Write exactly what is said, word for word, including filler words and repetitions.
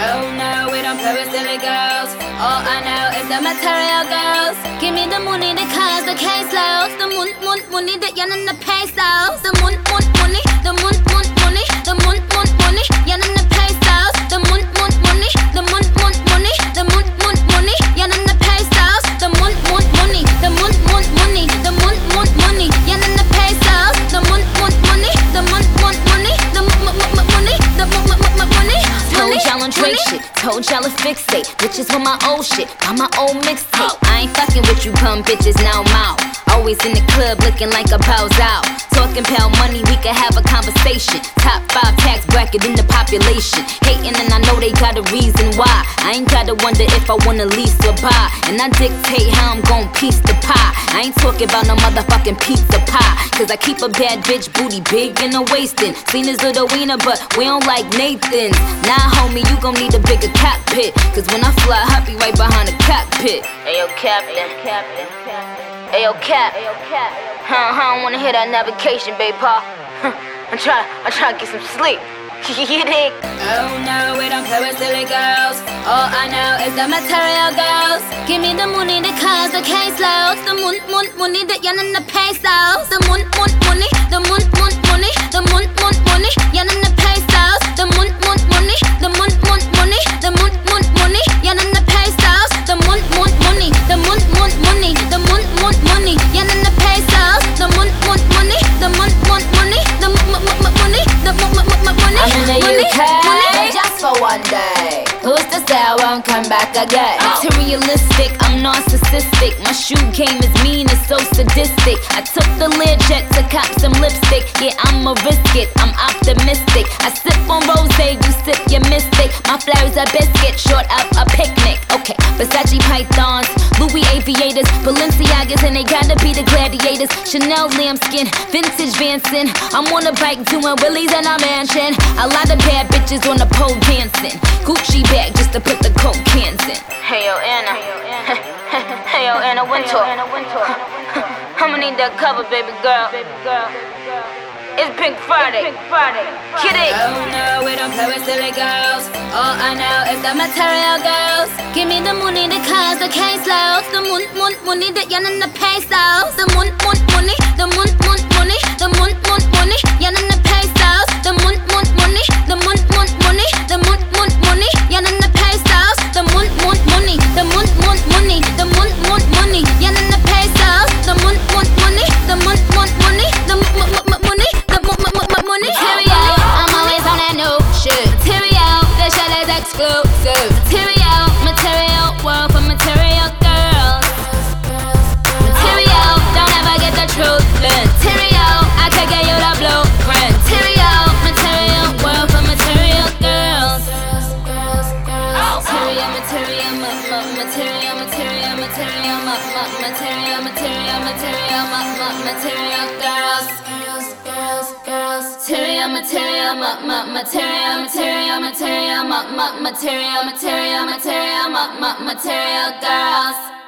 Oh no, we don't play with silly girls. All I know is the material girls. Give me the money, the cars, the caseloads. The moon, moon, money, the yen and the pesos. The moon, moon, money, the moon, moon, money. The moon, moon, money, yen and the pesos. The moon, moon, money, the moon, moon, money. The moon, moon, money, yen and the pesos. The moon, moon, money, the moon, moon, money. The moon, moon, money, yen and the pesos. The moon, moon, money, the moon, moon, money. The moon, moon, money, the moon, moon, money. Told y'all on Drake shit, told y'all to fixate. Bitches with my old shit, got my old mixtape. I ain't fucking with you bum bitches, now I'm out. Always in the club looking like a bows out. Talking pound money, we can have a conversation. Top five tax bracket in the population. Hating and I know they got a reason why. I ain't gotta wonder if I wanna lease or buy. And I dictate how I'm gon' piece the pie. I ain't talking about no motherfucking pizza pie. Cause I keep a bad bitch booty big in the waistin'. Seen as little wiener but we don't like Nathan's. Nah homie, you gon' need a bigger cockpit. Cause when I fly, I'll be right behind the cockpit. Ayo Captain, Captain, Ayo Cap, huh, I don't wanna hear that navigation, babe, pa. I'm tryna, I'm tryna get some sleep. You dig? Oh no, we don't play with silly girls. All I know is the material girls. Give me the money, the cars, the caseloads. The moon, moon, money, the yen and the pesos. The moon, moon, money, the moon, moon, money. The moon, moon, money, yen and the pesos. The moon, moon, money, the moon, moon, money. The moon, moon, money, yen and the pesos. The moon, moon, money, the moon, moon, money. The moon, moon, money, yen and the pesos. The moon, moon, money, the moon, moon, money. The moon, moon, money, the moon, moon, money. I'm in the U K, money. just for one day. Who's to say I won't come back again? Materialistic, I'm narcissistic. My shoe game is mean, it's so sadistic. I took the Learjet to cop some lipstick. Yeah, I'ma risk it, I'm optimistic. I sip on rosé, you sip your mystic. My flowers a biscuit, short up a picnic. Okay, Versace pythons, Louis aviators, Balenciagas, and they gotta be the gladiators. Chanel lambskin, vintage Vanson. I'm on a bike doing willies in a mansion. A lot of bad bitches on the pole dancing. Gucci bag just to put the coke cans in. Hey yo Anna, hey yo Anna Wintour. I'ma need that cover, baby girl. It's Pink Friday. Kid it. Oh no, we don't play with silly girls. All I know is the material girls. Give me the money, the cars, the caseloads. The moon, moon, money, the yen and the pesos. The moon, moon, money, the moon, moon, money. The moon, moon, money, yen and the pesos. The moon, moon, money, the moon, moon, money. The moon, moon, money, yen and the pesos. The moon, moon, money, the moon, moon, money. The moon, moon, money, yen and the pesos. The moon, moon, money, the moon, moon, money. The moon, moon, money. The moon, moon, money. Material, I'm always on that new shit. Material, the shit is exclusive. Material, material, world for material girls. Material, don't ever get the truth. Material, I can get you the blueprint. Material, material, world for material girls. Material, material, material, material, material, material, material, material, material, material girls. Material, material, material, material, material, material, material, material, material, material girls.